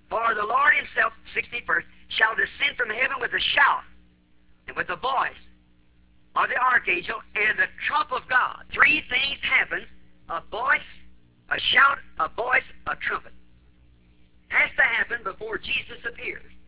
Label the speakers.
Speaker 1: For the Lord himself, 61st, shall descend from heaven with a shout, and with the voice of the archangel, and the trump of God. Three things happen: a voice, a shout, a voice, a trumpet. Has to happen before Jesus appears.